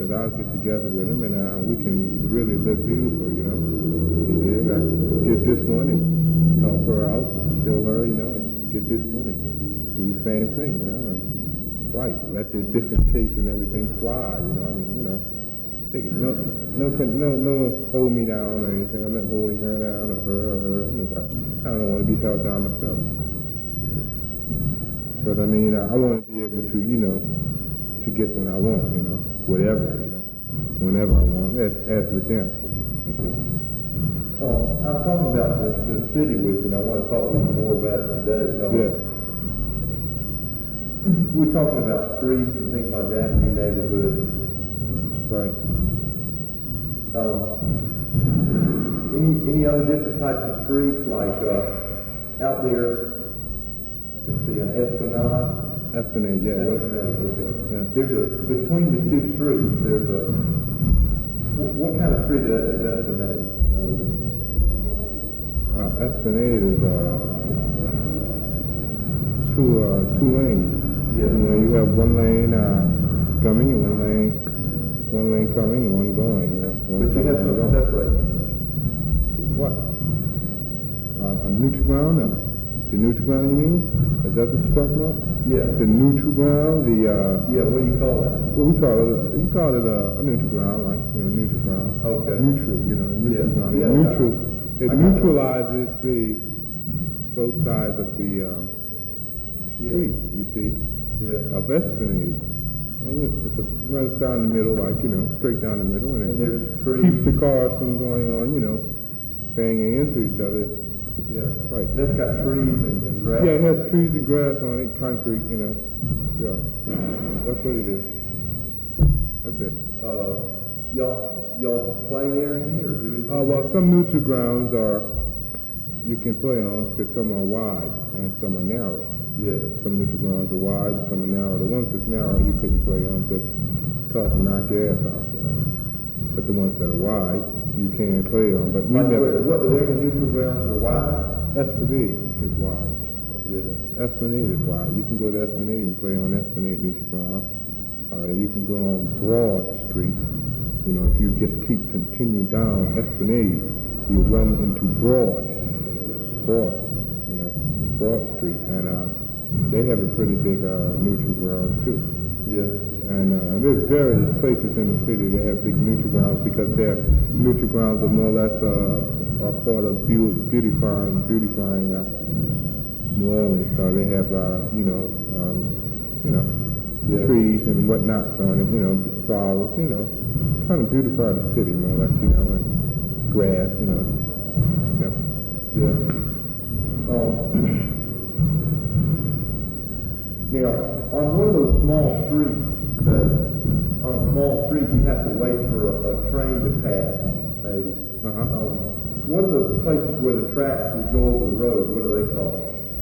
said, I'll get together with him and we can really live beautiful, you know. He said, I get this one and help her out, show her, you know, and get this one and do the same thing, you know. And right, let the different tastes and everything fly, you know. I mean, you know, take it. No, hold me down or anything. I'm not holding her down or her. I don't want to be held down myself. But I mean, I want to be able to, you know, to get what I want, you know, whatever, you know, whenever I want, as with them, you see. I was talking about the city with you, and I want to talk with you more about it today. So yeah. We're talking about streets and things like that in your neighborhood. Right. Any other different types of streets, like out there, let's see, an Esplanade? Esplanade, yeah. Esplanade, okay. Yeah. Between the two streets, there's what kind of street is Esplanade? Esplanade is two lanes. Yeah. You know, you have one lane coming and one lane coming and one going, you know. But you have something separate. What? A neutral ground? The neutral ground, you mean? Is that what you're talking about? Yeah. The neutral ground, yeah, what do you call that? Well, we call it a neutral ground, like, you know, neutral ground. Okay. Neutral, you know, neutral ground. Yeah. Neutral, it neutralizes both sides of the street, you see, of Esplanade. And it runs down the middle, like, you know, straight down the middle, and there's trees. Keeps the cars from going on, you know, banging into each other. Yeah. Right. That's got trees and grass. Yeah, it has trees and grass on it, concrete, you know. Yeah. That's what it is. That's it. Y'all play there in here, or do you? Well, some neutral grounds you can play on because some are wide and some are narrow. Yeah. Some neutral grounds are wide, some are narrow. The ones that's narrow you couldn't play on because it's tough to knock your ass out. You know? But the ones that are wide, you can play on. But we never. What are there any neutral grounds that are wide? Esplanade is wide. Yeah. Esplanade is wide. You can go to Esplanade and play on Esplanade neutral ground. You can go on Broad Street. You know, if you just continue down Esplanade, you run into Broad, you know, Broad Street, and they have a pretty big neutral ground too. Yeah. And there's various places in the city that have big neutral grounds because their neutral grounds are more or less are part of beautifying New Orleans. So they have trees and whatnot on it, you know, flowers, you know, kind of beautify the city more or less, you know, and grass, you know. Yeah. Now, on one of those small streets, on a small street, you have to wait for a train to pass, maybe. What are the places where the tracks would go over the road? What are they called?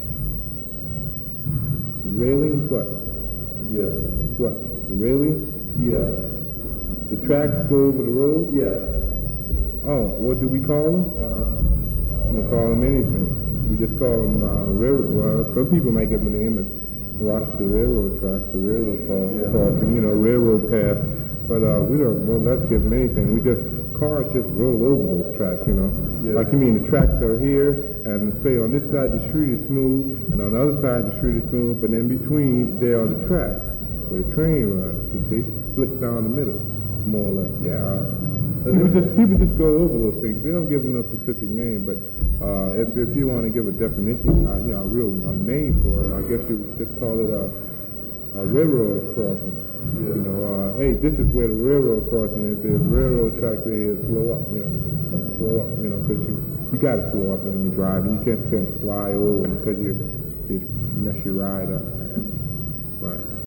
Railings, what? Yeah. What? The railing? Yeah. The tracks go over the road? Yeah. Oh, what do we call them? We don't call them anything. We just call them railroad. Well, some people might give them a name as watch the railroad tracks, the railroad crossing, you know, railroad path. But we don't let's give them anything. Cars just roll over those tracks, you know. Yeah. Like you mean the tracks are here, and say on this side the street is smooth, and on the other side the street is smooth, but in between there are the tracks where the train runs, you see, splits down the middle, more or less. Yeah. People just go over those things. They don't give them a specific name, but if you want to give a definition, a real name for it, I guess you would just call it a railroad crossing. Yeah. You know, hey, this is where the railroad crossing is. There's railroad track there. Slow up, you know, because you got to slow up when you're driving. You can't fly over because you mess your ride up. Right.